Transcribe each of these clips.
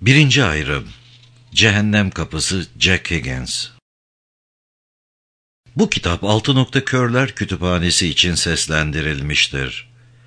Birinci ayrım. Cehennem Kapısı, Jack Higgins. Bu kitap Altı Nokta Körler Kütüphanesi için seslendirilmiştir.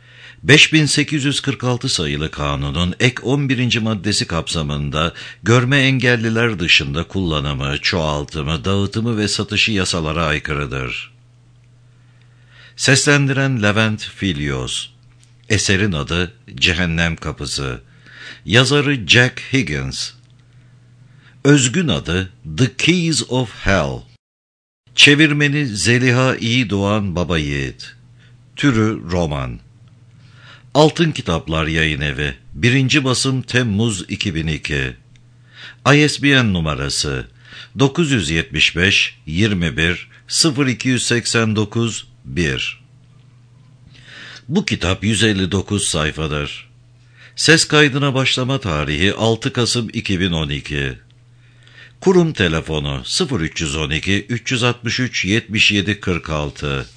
5846 sayılı kanunun ek 11. maddesi kapsamında görme engelliler dışında kullanımı, çoğaltımı, dağıtımı ve satışı yasalara aykırıdır. Seslendiren Levent Filyos. Eserin adı Cehennem Kapısı. Yazarı Jack Higgins. Özgün adı The Keys of Hell. Çevirmeni Zeliha İyidoğan Babayiğit. Türü roman. Altın Kitaplar Yayınevi. 1. basım Temmuz 2002. ISBN numarası 975 21 0289 1. Bu kitap 159 sayfadır. Ses kaydına başlama tarihi 6 Kasım 2012. Kurum telefonu 0312 363 77 46.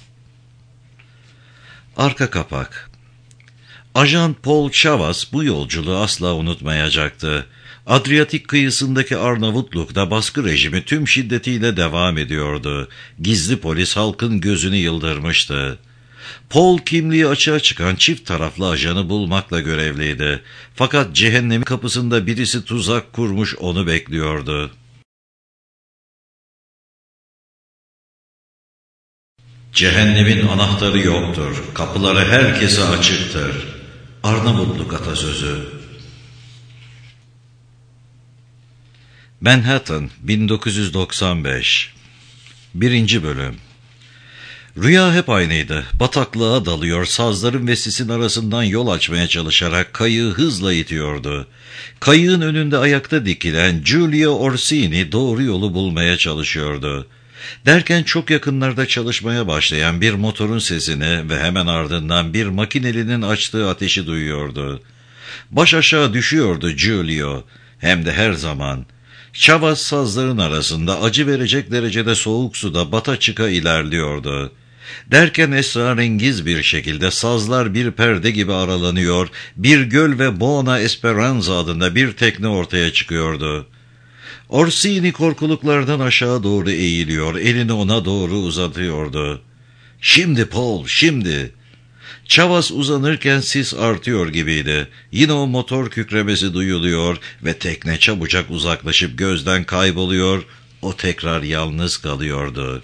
Arka kapak. Ajan Paul Chavas bu yolculuğu asla unutmayacaktı. Adriyatik kıyısındaki Arnavutluk'ta baskı rejimi tüm şiddetiyle devam ediyordu. Gizli polis halkın gözünü yıldırmıştı. Paul kimliği açığa çıkan çift taraflı ajanı bulmakla görevliydi. Fakat cehennemin kapısında birisi tuzak kurmuş onu bekliyordu. Cehennemin anahtarı yoktur. Kapıları herkese açıktır. Arnavutluk atasözü. Manhattan, 1995. 1. bölüm. Rüya hep aynıydı. Bataklığa dalıyor, sazların ve sisin arasından yol açmaya çalışarak kayığı hızla itiyordu. Kayığın önünde ayakta dikilen Giulio Orsini doğru yolu bulmaya çalışıyordu. Derken çok yakınlarda çalışmaya başlayan bir motorun sesini ve hemen ardından bir makinelinin açtığı ateşi duyuyordu. Baş aşağı düşüyordu Giulio, hem de her zaman. Chavas sazların arasında acı verecek derecede soğuk suda bata çıka ilerliyordu. Derken esrarengiz bir şekilde sazlar bir perde gibi aralanıyor, bir göl ve Buona Esperanza adında bir tekne ortaya çıkıyordu. Orsini korkuluklardan aşağı doğru eğiliyor, elini ona doğru uzatıyordu. "Şimdi Paul, şimdi!" Chavas uzanırken sis artıyor gibiydi. Yine o motor kükremesi duyuluyor ve tekne çabucak uzaklaşıp gözden kayboluyor, o tekrar yalnız kalıyordu.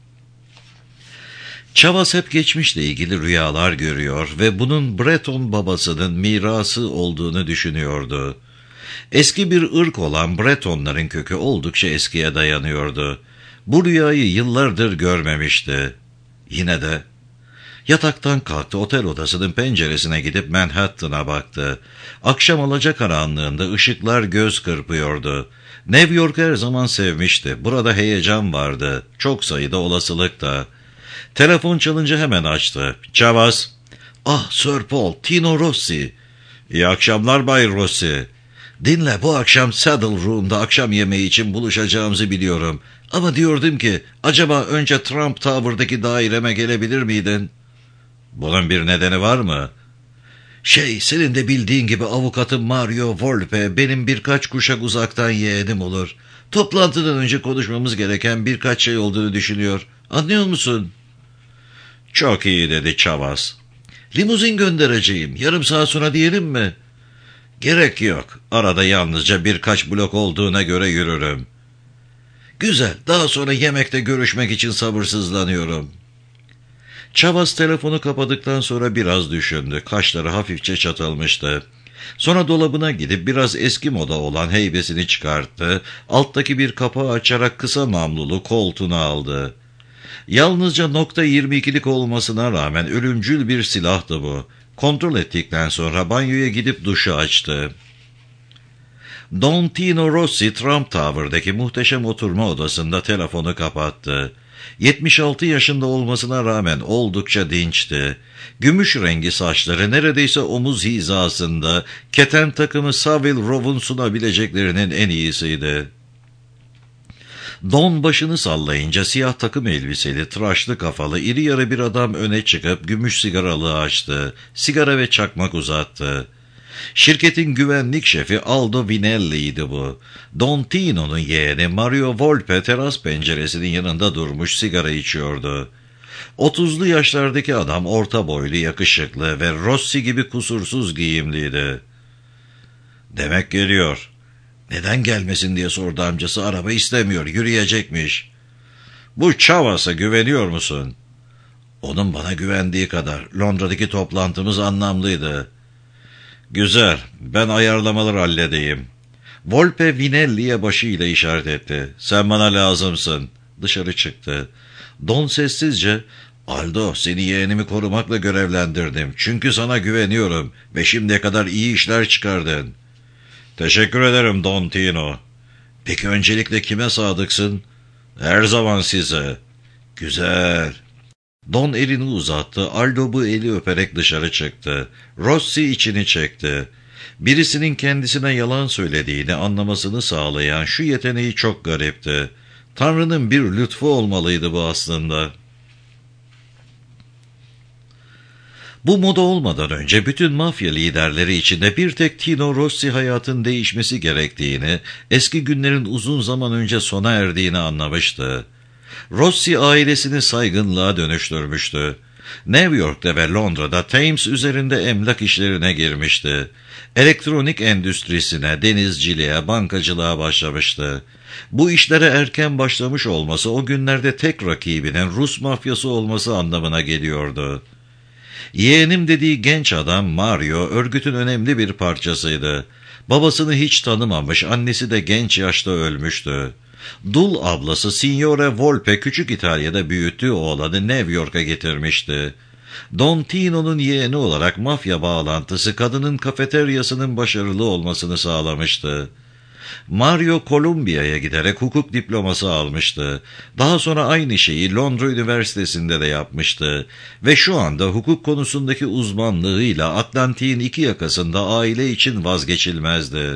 Chavas hep geçmişle ilgili rüyalar görüyor ve bunun Breton babasının mirası olduğunu düşünüyordu. Eski bir ırk olan Bretonların kökü oldukça eskiye dayanıyordu. Bu rüyayı yıllardır görmemişti. Yine de yataktan kalktı, otel odasının penceresine gidip Manhattan'a baktı. Akşam alacakaranlığında ışıklar göz kırpıyordu. New York'u her zaman sevmişti. Burada heyecan vardı. Çok sayıda olasılık da. Telefon çalınca hemen açtı. Chavas. "Ah, Sir Paul, Tino Rossi." "İyi akşamlar Bay Rossi." "Dinle, bu akşam Saddle Room'da akşam yemeği için buluşacağımızı biliyorum. Ama diyordum ki, acaba önce Trump Tower'daki daireme gelebilir miydin?" "Bunun bir nedeni var mı?" Senin de bildiğin gibi avukatım Mario Volpe benim birkaç kuşak uzaktan yeğenim olur. Toplantıdan önce konuşmamız gereken birkaç şey olduğunu düşünüyor. Anlıyor musun?" "Çok iyi," dedi Chavas. "Limuzin göndereceğim. Yarım saat sonra diyelim mi?" "Gerek yok. Arada yalnızca birkaç blok olduğuna göre yürürüm." "Güzel. Daha sonra yemekte görüşmek için sabırsızlanıyorum." Chavas telefonu kapadıktan sonra biraz düşündü. Kaşları hafifçe çatılmıştı. Sonra dolabına gidip biraz eski moda olan heybesini çıkarttı. Alttaki bir kapağı açarak kısa namlulu koltuğunu aldı. Yalnızca .22'lik olmasına rağmen ölümcül bir silahtı bu. Kontrol ettikten sonra banyoya gidip duşu açtı. Don Tino Rossi Trump Tower'daki muhteşem oturma odasında telefonu kapattı. 76 yaşında olmasına rağmen oldukça dinçti. Gümüş rengi saçları neredeyse omuz hizasında, keten takımı Savile Row'un sunabileceklerinin en iyisiydi. Don başını sallayınca siyah takım elbiseli, tıraşlı kafalı, iri yarı bir adam öne çıkıp gümüş sigaralığı açtı. Sigara ve çakmak uzattı. Şirketin güvenlik şefi Aldo Vinelli'ydi bu. Don Tino'nun yeğeni Mario Volpe teras penceresinin yanında durmuş sigara içiyordu. 30'lu yaşlardaki adam orta boylu, yakışıklı ve Rossi gibi kusursuz giyimliydi. "Demek geliyor." "Neden gelmesin?" diye sordu amcası. "Araba istemiyor, yürüyecekmiş." "Bu Chavas'a güveniyor musun?" "Onun bana güvendiği kadar. Londra'daki toplantımız anlamlıydı." "Güzel, ben ayarlamaları halledeyim." Volpe Vinelli'ye başıyla işaret etti. "Sen bana lazımsın." Dışarı çıktı. Don sessizce, "Aldo, seni yeğenimi korumakla görevlendirdim. Çünkü sana güveniyorum ve şimdiye kadar iyi işler çıkardın." "Teşekkür ederim Don Tino." "Peki öncelikle kime sadıksın?" "Her zaman size." "Güzel." Don elini uzattı. Aldo bu eli öperek dışarı çıktı. Rossi içini çekti. Birisinin kendisine yalan söylediğini anlamasını sağlayan şu yeteneği çok garipti. Tanrı'nın bir lütfu olmalıydı bu aslında. Bu moda olmadan önce bütün mafya liderleri içinde bir tek Tino Rossi hayatın değişmesi gerektiğini, eski günlerin uzun zaman önce sona erdiğini anlamıştı. Rossi ailesini saygınlığa dönüştürmüştü. New York'ta ve Londra'da Thames üzerinde emlak işlerine girmişti. Elektronik endüstrisine, denizciliğe, bankacılığa başlamıştı. Bu işlere erken başlamış olması o günlerde tek rakibinin Rus mafyası olması anlamına geliyordu. Yeğenim dediği genç adam Mario, örgütün önemli bir parçasıydı. Babasını hiç tanımamış, annesi de genç yaşta ölmüştü. Dul ablası Signore Volpe küçük İtalya'da büyüttüğü oğlanı New York'a getirmişti. Don Tino'nun yeğeni olarak mafya bağlantısı kadının kafeteryasının başarılı olmasını sağlamıştı. Mario Kolombiya'ya giderek hukuk diploması almıştı. Daha sonra aynı şeyi Londra Üniversitesi'nde de yapmıştı. Ve şu anda hukuk konusundaki uzmanlığıyla Atlantik'in iki yakasında aile için vazgeçilmezdi.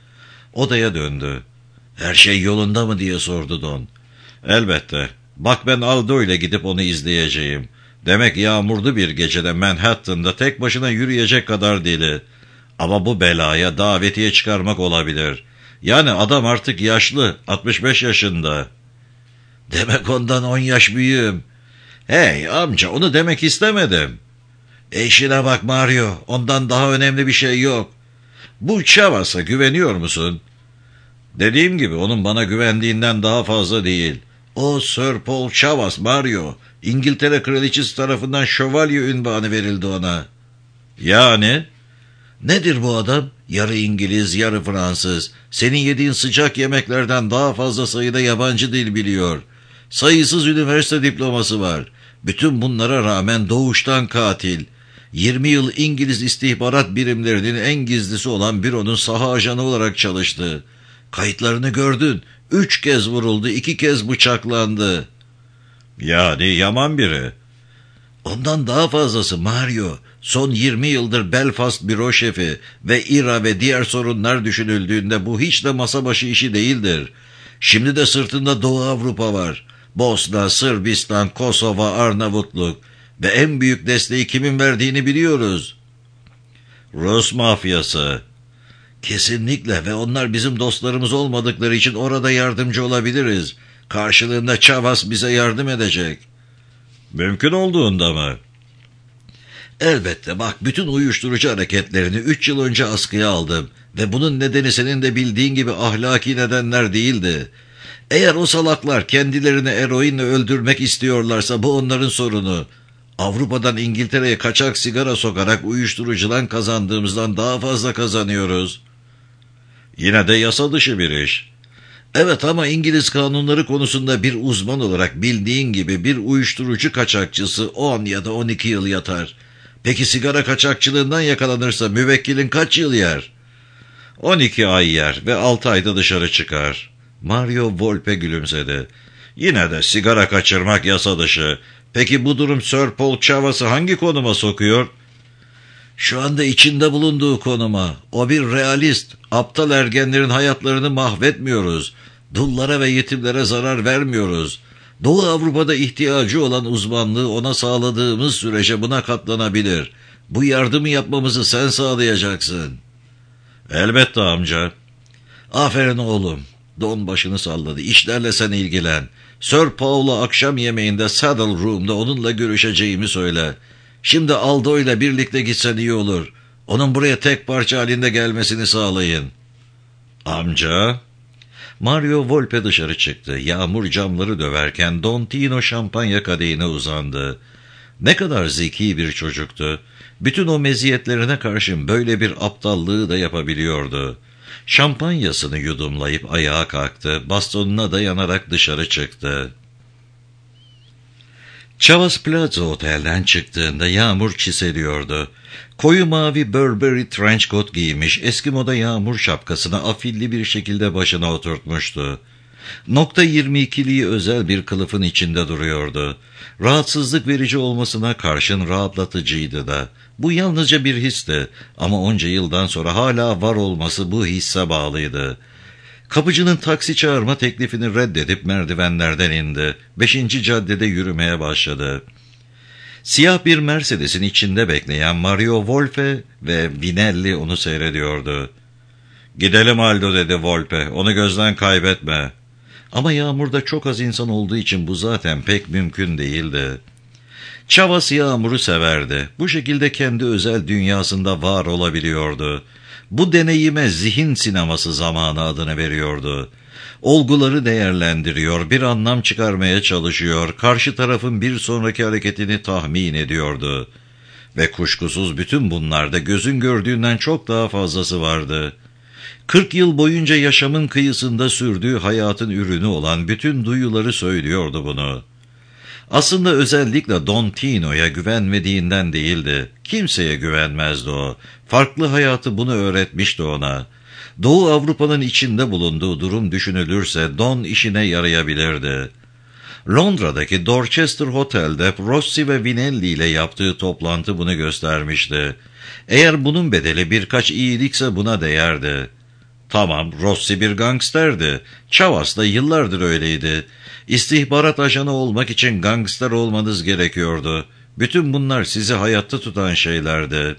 Odaya döndü. "Her şey yolunda mı?" diye sordu Don. "Elbette. Bak, ben Aldo ile gidip onu izleyeceğim. Demek yağmurlu bir gecede Manhattan'da tek başına yürüyecek kadar deli. Ama bu belaya davetiye çıkarmak olabilir. Yani adam artık yaşlı, 65 yaşında." "Demek ondan 10 yaş büyüğüm." "Hey amca, onu demek istemedim." "İşine bak Mario, ondan daha önemli bir şey yok." "Bu Chavas'a güveniyor musun?" "Dediğim gibi onun bana güvendiğinden daha fazla değil. O Sir Paul Chavas Mario. İngiltere Kraliçesi tarafından şövalye unvanı verildi ona." "Yani?" "Nedir bu adam? Yarı İngiliz, yarı Fransız. Senin yediğin sıcak yemeklerden daha fazla sayıda yabancı dil biliyor. Sayısız üniversite diploması var. Bütün bunlara rağmen doğuştan katil. 20 yıl İngiliz istihbarat birimlerinin en gizlisi olan büronun saha ajanı olarak çalıştı. Kayıtlarını gördün. 3 kez vuruldu, 2 kez bıçaklandı." "Yani yaman biri." "Ondan daha fazlası Mario. Son 20 yıldır Belfast büro şefi ve İRA ve diğer sorunlar düşünüldüğünde bu hiç de masa başı işi değildir. Şimdi de sırtında Doğu Avrupa var. Bosna, Sırbistan, Kosova, Arnavutluk ve en büyük desteği kimin verdiğini biliyoruz." "Rus mafyası." "Kesinlikle, ve onlar bizim dostlarımız olmadıkları için orada yardımcı olabiliriz. Karşılığında Chavas bize yardım edecek." "Mümkün olduğunda mı?" "Elbette. Bak, bütün uyuşturucu hareketlerini 3 yıl önce askıya aldım ve bunun nedeni senin de bildiğin gibi ahlaki nedenler değildi. Eğer o salaklar kendilerini eroinle öldürmek istiyorlarsa bu onların sorunu. Avrupa'dan İngiltere'ye kaçak sigara sokarak uyuşturucudan kazandığımızdan daha fazla kazanıyoruz." "Yine de yasa dışı bir iş." "Evet, ama İngiliz kanunları konusunda bir uzman olarak bildiğin gibi bir uyuşturucu kaçakçısı 10 ya da 12 yıl yatar. Peki sigara kaçakçılığından yakalanırsa müvekkilin kaç yıl yer?" 12 ay yer ve 6 ayda dışarı çıkar." Mario Volpe gülümsedi. "Yine de sigara kaçırmak yasa dışı. Peki bu durum Sir Paul Chavas'ı hangi konuma sokuyor?" "Şu anda içinde bulunduğu konuma. O bir realist. Aptal ergenlerin hayatlarını mahvetmiyoruz. Dullara ve yetimlere zarar vermiyoruz. Doğu Avrupa'da ihtiyacı olan uzmanlığı ona sağladığımız sürece buna katlanabilir. Bu yardımı yapmamızı sen sağlayacaksın. Elbette amca. Aferin oğlum. Don başını salladı. İşlerle sen ilgilen. Sir Paul'a akşam yemeğinde Saddle Room'da onunla görüşeceğimi söyle. Şimdi Aldo ile birlikte gitsen iyi olur. Onun buraya tek parça halinde gelmesini sağlayın. Amca. Mario Volpe dışarı çıktı. Yağmur camları döverken Don Tino şampanya kadehine uzandı. Ne kadar zeki bir çocuktu. Bütün o meziyetlerine karşın böyle bir aptallığı da yapabiliyordu. Şampanyasını yudumlayıp ayağa kalktı. Bastonuna dayanarak dışarı çıktı. Chavez Plaza Otel'den çıktığında yağmur çiseliyordu. Koyu mavi Burberry trench coat giymiş, eski moda yağmur şapkasını afilli bir şekilde başına oturtmuştu. Nokta 22'liği özel bir kılıfın içinde duruyordu. Rahatsızlık verici olmasına karşın rahatlatıcıydı da. Bu yalnızca bir histi ama onca yıldan sonra hala var olması bu hisse bağlıydı. Kapıcının taksi çağırma teklifini reddedip merdivenlerden indi. 5. caddede yürümeye başladı. Siyah bir Mercedes'in içinde bekleyen Mario Volpe ve Vinelli onu seyrediyordu. "Gidelim Aldo," dedi Volpe. "Onu gözden kaybetme." Ama yağmurda çok az insan olduğu için bu zaten pek mümkün değildi. Chavez yağmuru severdi. Bu şekilde kendi özel dünyasında var olabiliyordu. Bu deneyime zihin sineması zamanı adını veriyordu. Olguları değerlendiriyor, bir anlam çıkarmaya çalışıyor, karşı tarafın bir sonraki hareketini tahmin ediyordu. Ve kuşkusuz bütün bunlarda gözün gördüğünden çok daha fazlası vardı. 40 yıl boyunca yaşamın kıyısında sürdüğü hayatın ürünü olan bütün duyuları söylüyordu bunu. Aslında özellikle Don Tino'ya güvenmediğinden değildi. Kimseye güvenmezdi o. Farklı hayatı bunu öğretmişti ona. Doğu Avrupa'nın içinde bulunduğu durum düşünülürse Don işine yarayabilirdi. Londra'daki Dorchester Hotel'de Rossi ve Vinelli ile yaptığı toplantı bunu göstermişti. Eğer bunun bedeli birkaç iyilikse buna değerdi. Tamam, Rossi bir gangsterdi. Chavez da yıllardır öyleydi. İstihbarat ajanı olmak için gangster olmanız gerekiyordu. Bütün bunlar sizi hayatta tutan şeylerdi.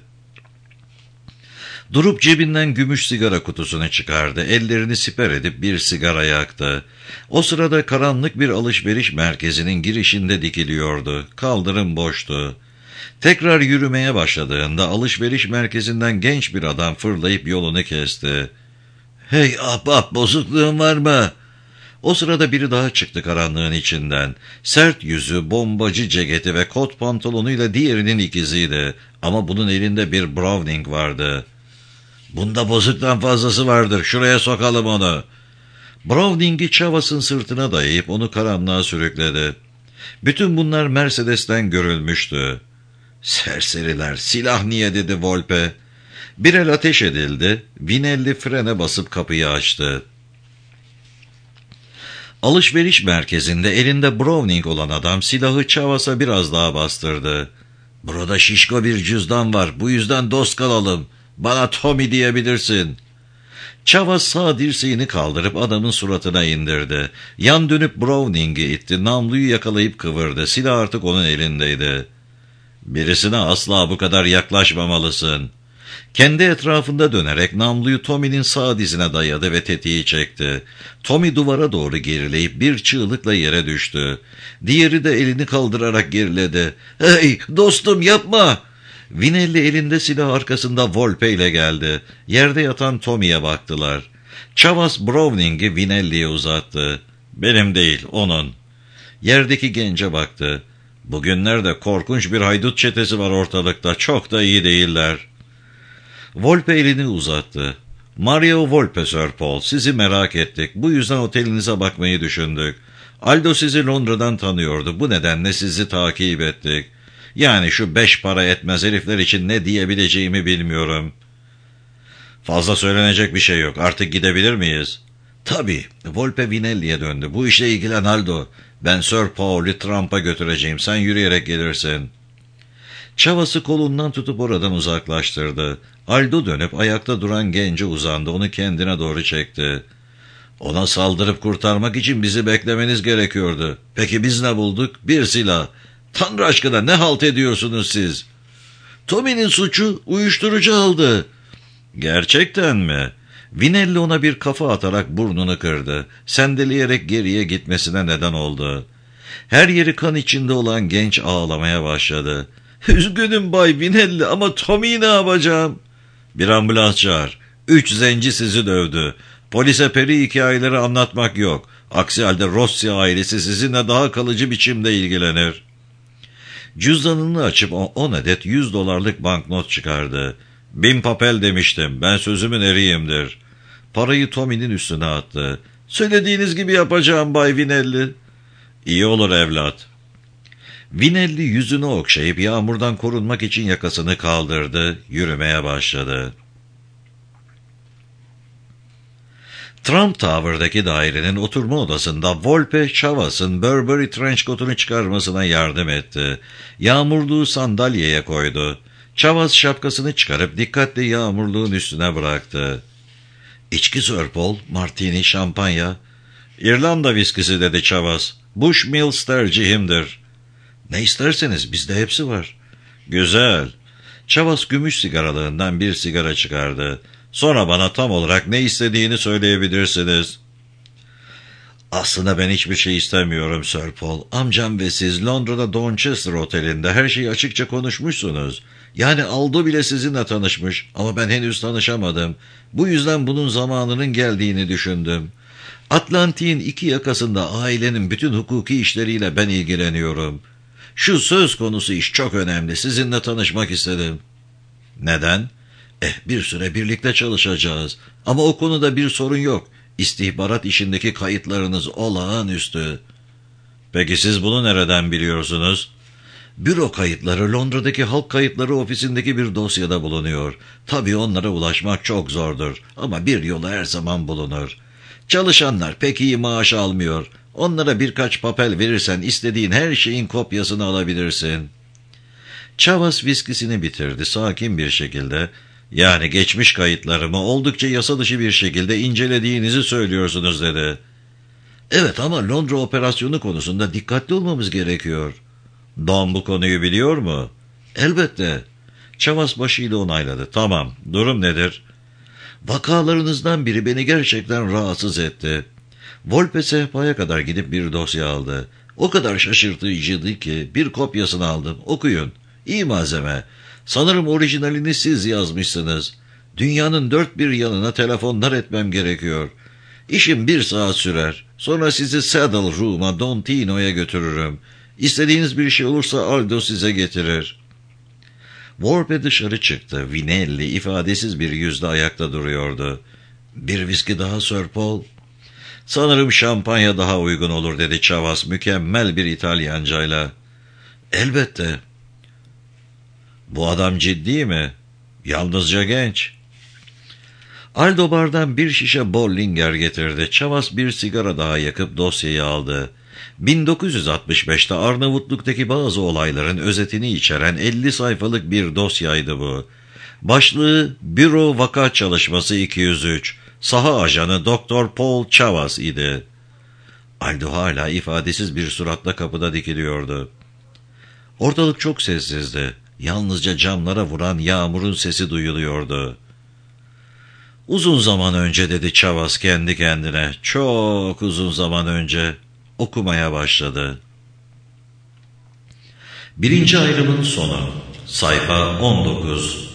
Durup cebinden gümüş sigara kutusunu çıkardı. Ellerini siper edip bir sigara yaktı. O sırada karanlık bir alışveriş merkezinin girişinde dikiliyordu. Kaldırım boştu. Tekrar yürümeye başladığında alışveriş merkezinden genç bir adam fırlayıp yolunu kesti. "Hey ahbap, bozukluğun var mı?" O sırada biri daha çıktı karanlığın içinden. Sert yüzü, bombacı ceketi ve kot pantolonuyla diğerinin ikiziydi. Ama bunun elinde bir Browning vardı. "Bunda bozuktan fazlası vardır, şuraya sokalım onu." Browning'i Chavez'ın sırtına dayayıp onu karanlığa sürükledi. Bütün bunlar Mercedes'ten görülmüştü. "Serseriler, silah niye?" dedi Volpe. Bir el ateş edildi. Vinelli frene basıp kapıyı açtı. Alışveriş merkezinde elinde Browning olan adam silahı Chavez'a biraz daha bastırdı. "Burada şişko bir cüzdan var, bu yüzden dost kalalım. Bana Tommy diyebilirsin." Chavez sağ dirseğini kaldırıp adamın suratına indirdi. Yan dönüp Browning'i itti, namluyu yakalayıp kıvırdı. Silah artık onun elindeydi. "Birisine asla bu kadar yaklaşmamalısın." Kendi etrafında dönerek namluyu Tommy'nin sağ dizine dayadı ve tetiği çekti. Tommy duvara doğru gerileyip bir çığlıkla yere düştü. Diğeri de elini kaldırarak geriledi. "Hey dostum, yapma!" Vinelli elinde silah arkasında Volpe ile geldi. Yerde yatan Tommy'ye baktılar. Chavez Browning'i Vinelli'ye uzattı. "Benim değil, onun." Yerdeki gence baktı. "Bugünlerde korkunç bir haydut çetesi var ortalıkta, çok da iyi değiller." Volpe elini uzattı. "Mario Volpe, Sir Paul, sizi merak ettik. Bu yüzden otelinize bakmayı düşündük. Aldo sizi Londra'dan tanıyordu. Bu nedenle sizi takip ettik. Yani şu 5 para etmez herifler için ne diyebileceğimi bilmiyorum." "Fazla söylenecek bir şey yok. Artık gidebilir miyiz?" "Tabii." Volpe Vinelli'ye döndü. "Bu işle ilgilen Aldo. Ben Sir Paul'u Trump'a götüreceğim. Sen yürüyerek gelirsin." Chavez'ı kolundan tutup oradan uzaklaştırdı. Aldo dönüp ayakta duran gence uzandı. Onu kendine doğru çekti. "Ona saldırıp kurtarmak için bizi beklemeniz gerekiyordu. Peki biz ne bulduk? Bir silah. Tanrı aşkına ne halt ediyorsunuz siz?" Tommy'nin suçu uyuşturucu aldı. Gerçekten mi? Vinelli ona bir kafa atarak burnunu kırdı. Sendeleyerek geriye gitmesine neden oldu. Her yeri kan içinde olan genç ağlamaya başladı. Üzgünüm Bay Vinelli ama Tommy'yi ne yapacağım? Bir ambulans çağır. 3 zenci sizi dövdü. Polise peri hikayeleri anlatmak yok. Aksi halde Rossi ailesi sizinle daha kalıcı biçimde ilgilenir. Cüzdanını açıp 10 adet $100 banknot çıkardı. 1000 papel demiştim. Ben sözümün eriyimdir. Parayı Tommy'nin üstüne attı. Söylediğiniz gibi yapacağım Bay Vinelli. İyi olur evlat. Vinelli yüzünü okşayıp yağmurdan korunmak için yakasını kaldırdı. Yürümeye başladı. Trump Tower'daki dairenin oturma odasında Volpe Chavas'ın Burberry trench coat'unu çıkarmasına yardım etti. Yağmurluğu sandalyeye koydu. Chavas şapkasını çıkarıp dikkatle yağmurluğun üstüne bıraktı. İçki Sir Paul, martini, şampanya. İrlanda viskisi dedi Chavas. Bushmills tercihimdir. Ne isterseniz bizde hepsi var. Güzel. Chavas gümüş sigaralığından bir sigara çıkardı. Sonra bana tam olarak ne istediğini söyleyebilirsiniz. Aslında ben hiçbir şey istemiyorum Sir Paul. Amcam ve siz Londra'da Donchester Oteli'nde her şeyi açıkça konuşmuşsunuz. Yani Aldo bile sizinle tanışmış ama ben henüz tanışamadım. Bu yüzden bunun zamanının geldiğini düşündüm. Atlantik'in iki yakasında ailenin bütün hukuki işleriyle ben ilgileniyorum. Şu söz konusu iş çok önemli. Sizinle tanışmak istedim. Neden? Bir süre birlikte çalışacağız. Ama o konuda bir sorun yok. İstihbarat işindeki kayıtlarınız olağanüstü. Peki siz bunu nereden biliyorsunuz? Büro kayıtları Londra'daki halk kayıtları ofisindeki bir dosyada bulunuyor. Tabii onlara ulaşmak çok zordur. Ama bir yolu her zaman bulunur. Çalışanlar pek iyi maaş almıyor. Onlara birkaç papel verirsen istediğin her şeyin kopyasını alabilirsin. Chavas viskisini bitirdi sakin bir şekilde. Yani geçmiş kayıtlarımı oldukça yasa dışı bir şekilde incelediğinizi söylüyorsunuz dedi. Evet ama Londra operasyonu konusunda dikkatli olmamız gerekiyor. Don bu konuyu biliyor mu? Elbette. Chavas başıyla onayladı. Tamam, durum nedir? Vakalarınızdan biri beni gerçekten rahatsız etti. Volpe sehpaya kadar gidip bir dosya aldı. O kadar şaşırtıcıydı ki bir kopyasını aldım. Okuyun. İyi malzeme. Sanırım orijinalini siz yazmışsınız. Dünyanın dört bir yanına telefonlar etmem gerekiyor. İşim 1 saat sürer. Sonra sizi Saddle Room'a Don Tino'ya götürürüm. İstediğiniz bir şey olursa Aldo size getirir. Volpe dışarı çıktı. Vinelli ifadesiz bir yüzle ayakta duruyordu. Bir viski daha Sir Paul. Sanırım şampanya daha uygun olur dedi Chavas mükemmel bir İtalyancayla. Elbette. Bu adam ciddi mi? Yalnızca genç. Aldo bardan bir şişe Bollinger getirdi. Chavas bir sigara daha yakıp dosyayı aldı. 1965'te Arnavutluk'taki bazı olayların özetini içeren 50 sayfalık bir dosyaydı bu. Başlığı Büro Vaka Çalışması 203. Saha ajanı Doktor Paul Chavas idi. Aldo hala ifadesiz bir suratla kapıda dikiliyordu. Ortalık çok sessizdi. Yalnızca camlara vuran yağmurun sesi duyuluyordu. Uzun zaman önce dedi Chavas kendi kendine. Çok uzun zaman önce. Okumaya başladı. 1. ayrımın sonu. Sayfa 19.